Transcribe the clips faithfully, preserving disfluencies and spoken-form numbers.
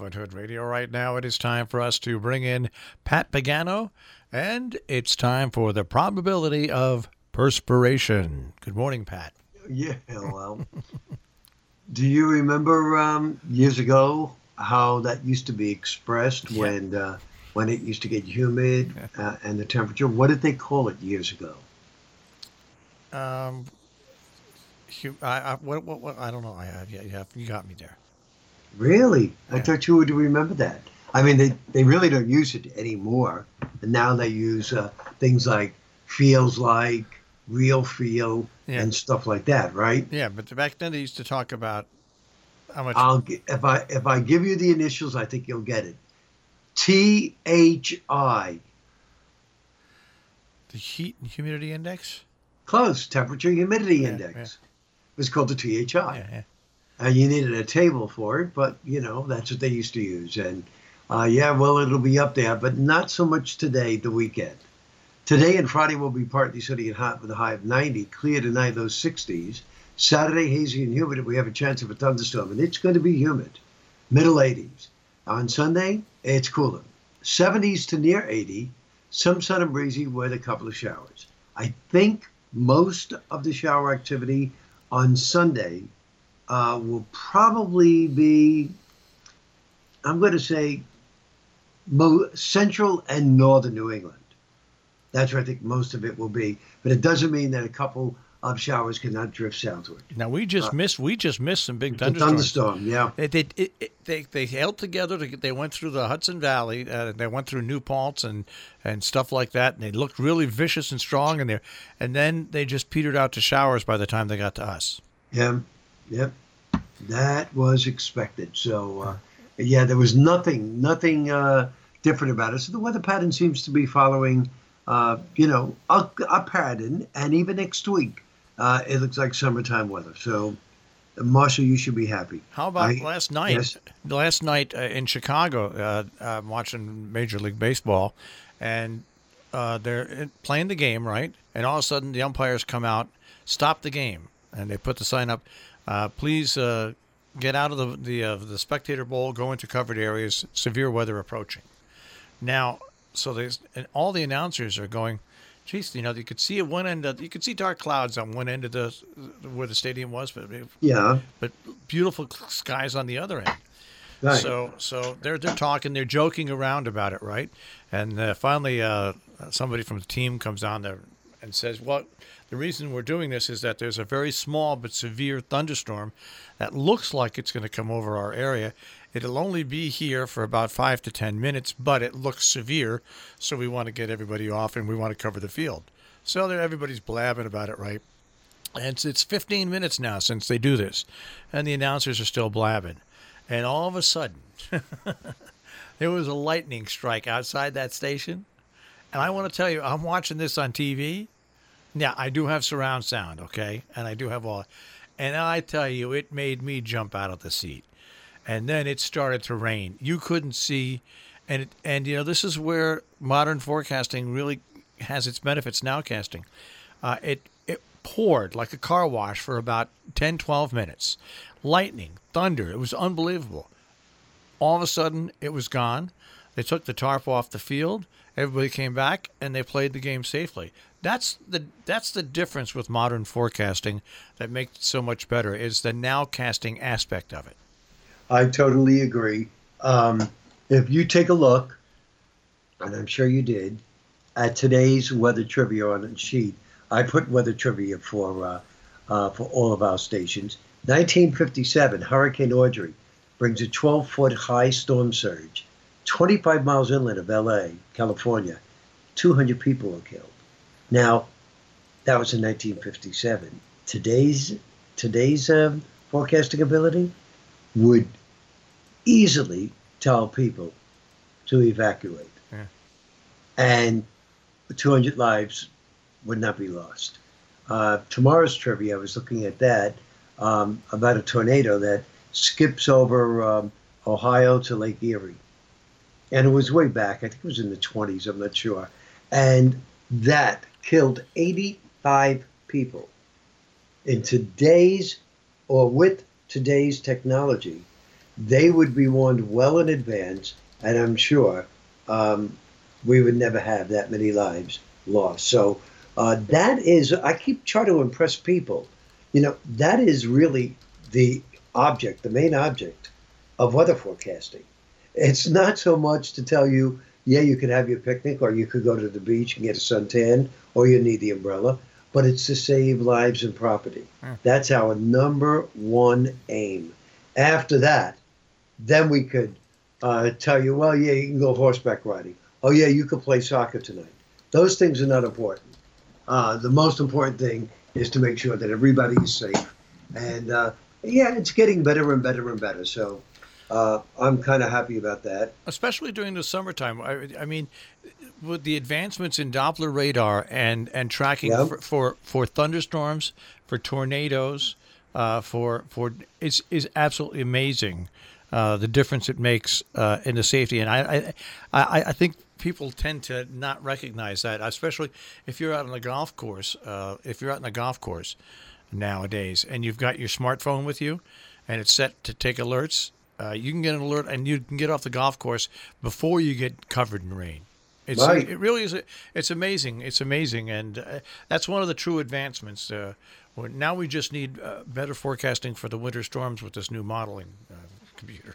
Brooklyn Hood Radio. Right now, it is time for us to bring in Pat Pagano, and it's time for the probability of perspiration. Good morning, Pat. Yeah, well, do you remember um, years ago how that used to be expressed Yeah. when uh, when it used to get humid uh, and the temperature? What did they call it years ago? Um, hu- I, I, what, what, what, I don't know. I have, yeah, you have, you got me there. Really? I Yeah. thought you would remember that. I mean, they, they really don't use it anymore. And now they use uh, things like feels like, real feel, Yeah. and stuff like that, right? Yeah, but back then they used to talk about how much I'll gi- if I if I give you the initials, I think you'll get it. T H I. the heat and humidity index. Close. Temperature humidity Yeah, index. yeah. It was called the T H I. Yeah, yeah. And you needed a table for it, but you know, that's what they used to use. And uh, yeah, well, it'll be up there, but not so much today, the weekend. Today and Friday will be partly sunny and hot with a high of ninety. Clear tonight, those sixties. Saturday, hazy and humid. We have a chance of a thunderstorm, and it's going to be humid. Middle eighties. On Sunday, it's cooler. seventies to near eighty. Some sun and breezy with a couple of showers. I think most of the shower activity on Sunday uh, will probably be, I'm going to say, mo- central and northern New England. That's where I think most of it will be. But it doesn't mean that a couple of showers cannot drift southward. Now we just Uh, missed. We just missed some big It's a thunderstorms. thunderstorm, yeah. They they, it, it, they they held together. To, get- they went through the Hudson Valley. Uh, they went through New Paltz and and stuff like that. And they looked really vicious and strong in there. And then they just petered out to showers by the time they got to us. Yeah, yep. That was expected. So, uh, yeah, there was nothing, nothing uh, different about it. So the weather pattern seems to be following, uh, you know, a, a pattern. And even next week, uh, it looks like summertime weather. So, uh, Marshall, you should be happy. How about I- last night? yes. Last night uh, in Chicago, uh, I'm watching Major League Baseball, and uh, they're playing the game, right? And all of a sudden, the umpires come out, stop the game, and they put the sign up, uh, please uh, get out of the the, uh, the spectator bowl, go into covered areas, severe weather approaching. Now, so there's and all the announcers are going, geez, you know, you could see at one end, of, you could see dark clouds on one end of the where the stadium was, but Yeah. but beautiful skies on the other end. Right. So so they're they're talking, they're joking around about it, right? And uh, finally, uh, somebody from the team comes on there and says, "Well, the reason we're doing this is that there's a very small but severe thunderstorm that looks like it's going to come over our area. It'll only be here for about five to ten minutes, but it looks severe, so we want to get everybody off and we want to cover the field." So there, everybody's blabbing about it, right? And it's, it's fifteen minutes now since they do this, and the announcers are still blabbing. And all of a sudden, there was a lightning strike outside that station. And I want to tell you, I'm watching this on T V. Yeah, I do have surround sound, okay? And I do have all. And I tell you, it made me jump out of the seat. And then it started to rain. You couldn't see. And, it, and you know, this is where modern forecasting really has its benefits, nowcasting. Uh, it, it poured like a car wash for about ten, twelve minutes. Lightning, thunder, it was unbelievable. All of a sudden, it was gone. They took the tarp off the field. Everybody came back, and they played the game safely. That's the that's the difference with modern forecasting that makes it so much better, is the nowcasting aspect of it. I totally agree. Um, if you take a look, and I'm sure you did, at today's weather trivia on the sheet, I put weather trivia for uh, uh, for all of our stations. nineteen fifty-seven, Hurricane Audrey brings a twelve-foot high storm surge, twenty-five miles inland of L A, California. two hundred people were killed. Now, that was in nineteen fifty-seven. Today's today's um, forecasting ability would easily tell people to evacuate. Yeah. And two hundred lives would not be lost. Uh, tomorrow's trivia, I was looking at that, um, about a tornado that skips over um, Ohio to Lake Erie. And it was way back, I think it was in the twenties, I'm not sure. And that killed eighty-five people. In today's, or with today's technology, they would be warned well in advance, and I'm sure um, we would never have that many lives lost. So uh, that is, I keep trying to impress people. You know, that is really the object, the main object of weather forecasting. It's not so much to tell you, yeah, you could have your picnic, or you could go to the beach and get a suntan, or you need the umbrella, but it's to save lives and property. Mm. That's our number one aim. After that, then we could uh, tell you, well, yeah, you can go horseback riding. Oh, yeah, you could play soccer tonight. Those things are not important. Uh, the most important thing is to make sure that everybody is safe. And, uh, yeah, it's getting better and better and better. So uh, I'm kind of happy about that. Especially during the summertime. I, I mean, with the advancements in Doppler radar and, and tracking Yep. for, for, for thunderstorms, for tornadoes, uh, for for it's is absolutely amazing. Uh, the difference it makes uh, in the safety, and I, I, I, I think people tend to not recognize that, especially if you're out on a golf course. Uh, if you're out on a golf course nowadays, and you've got your smartphone with you, and it's set to take alerts, uh, you can get an alert, and you can get off the golf course before you get covered in rain. It's Right. it really is. It's amazing. It's amazing, and uh, that's one of the true advancements. Uh, well, now we just need uh, better forecasting for the winter storms with this new modeling uh, computer.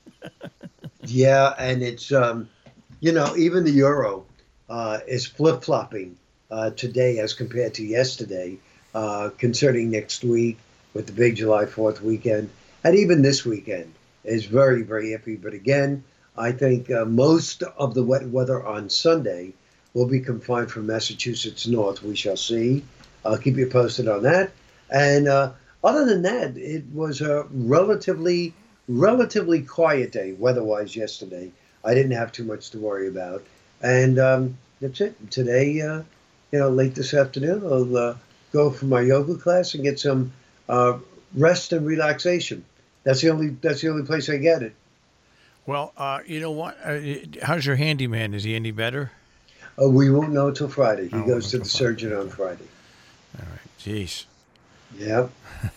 Yeah, and it's, um, you know, even the euro uh, is flip-flopping uh, today as compared to yesterday uh, concerning next week with the big July fourth weekend. And even this weekend is very, very iffy. But again, I think uh, most of the wet weather on Sunday will be confined from Massachusetts north. We shall see. I'll keep you posted on that. And uh, other than that, it was a relatively, relatively quiet day weather-wise yesterday. I didn't have too much to worry about. And um, that's it. Today, uh, you know, late this afternoon, I'll uh, go for my yoga class and get some uh, rest and relaxation. That's the only, that's the only place I get it. Well, uh, you know what? Uh, how's your handyman? Is he any better? Uh, we won't know until Friday. He Oh, goes to until the Friday. surgeon on Friday. All right. Jeez. Yeah.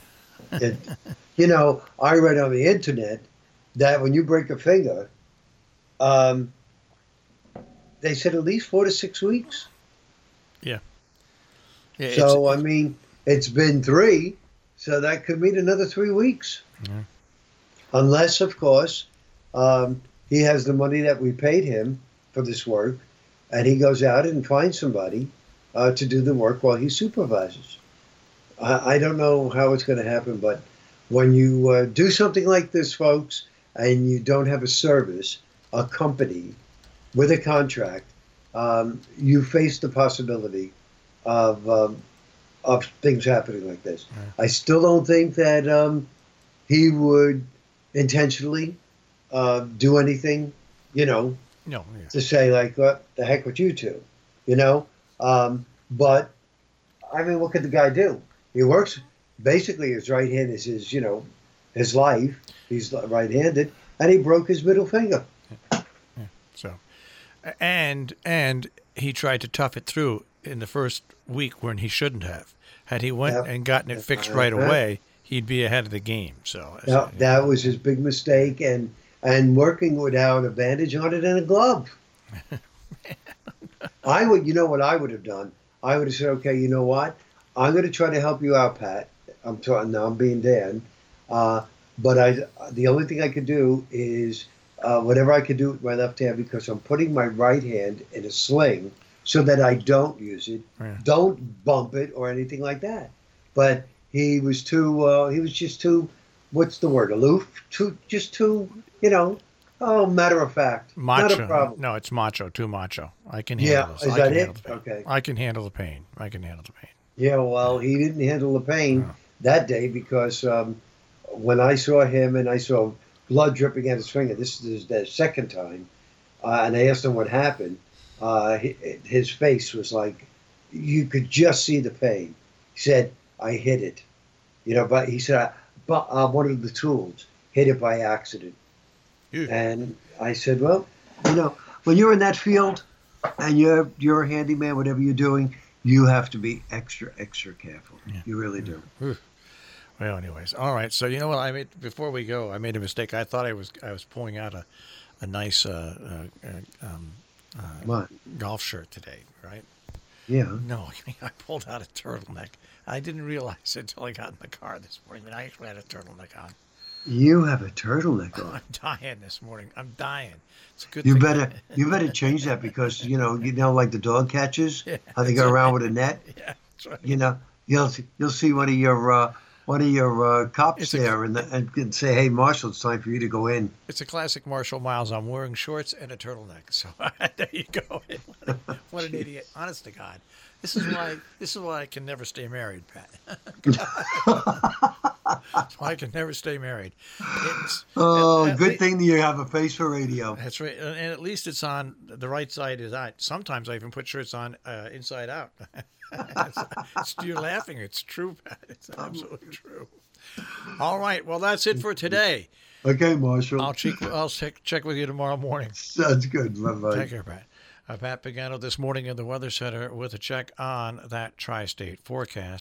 It, you know, I read on the internet that when you break a finger, um, they said at least four to six weeks. Yeah. Yeah. So, it's, I mean, it's been three, so that could mean another three weeks. Yeah. Unless, of course, um, he has the money that we paid him for this work, and he goes out and finds somebody uh, to do the work while he supervises. I, I don't know how it's going to happen, but when you uh, do something like this, folks, and you don't have a service, a company with a contract, um, you face the possibility of um, of things happening like this. Yeah. I still don't think that um, he would intentionally uh, do anything, you know, no. Yeah. to say like, what the heck with you two, you know? Um, but I mean, what could the guy do? He works basically his right hand is his, you know, his life. He's right-handed, and he broke his middle finger. Yeah. So, and and he tried to tough it through in the first week when he shouldn't have. Had he went Yep. and gotten it fixed right Uh-huh. away, he'd be ahead of the game. So Now, that was his big mistake, and and working without a bandage on it and a glove. I would, you know what I would have done? I would have said, okay, you know what? I'm going to try to help you out, Pat. I'm talking now. I'm being Dan, uh, but I the only thing I could do is uh, whatever I could do with my left hand, because I'm putting my right hand in a sling so that I don't use it, Yeah. don't bump it or anything like that. But he was too. Uh, he was just too. What's the word? Aloof. Too. Just too. You know. Oh, matter of fact. macho. Not a problem. No, it's macho. Too macho. I can Yeah, handle this. is I that can it? handle the pain. Okay. I can handle the pain. I can handle the pain. Yeah, well, he didn't handle the pain No. that day because um, when I saw him and I saw blood dripping out his finger, this is the second time, uh, and I asked him what happened. Uh, hi- his face was like, you could just see the pain. He said, I hit it. You know, but he said, but uh, one of the tools hit it by accident. Ew. And I said, well, you know, when you're in that field and you're you're a handyman, whatever you're doing, you have to be extra, extra careful. Yeah. You really do. Ooh. Well, anyways, all right. So you know what I made before we go? I made a mistake. I thought I was I was pulling out a a nice uh, uh, uh, um, What? golf shirt today, right? Yeah. No, I pulled out a turtleneck. I didn't realize it until I got in the car this morning that I actually had a turtleneck on. You have a turtleneck on. I'm dying this morning. I'm dying. It's a good You thing. better you better change that because you know you know like the dog catchers, Yeah, how they that's go right. around with a net. Yeah, that's right. You know you'll see- you'll see one of your uh, one of your uh, cops It's a- there and, the, and and say, "Hey, Marshall, it's time for you to go in." It's a classic Marshall Miles. I'm wearing shorts and a turtleneck. So there you go. What, a- what an idiot! Honest to God, this is why this is why I can never stay married, Pat. That's why I can never stay married. It's, Oh, at- at good lea- thing that you have a face for radio. That's right, and and at least it's on the right side is on. Sometimes I even put shirts on uh, inside out. it's, it's, you're laughing. It's true, Pat. It's absolutely true. All right. Well, that's it for today. Okay, Marshall. I'll check. I'll check, check with you tomorrow morning. Sounds good. Bye bye. Take care, Pat. Uh, Pat Pagano this morning in the Weather Center with a check on that tri-state forecast.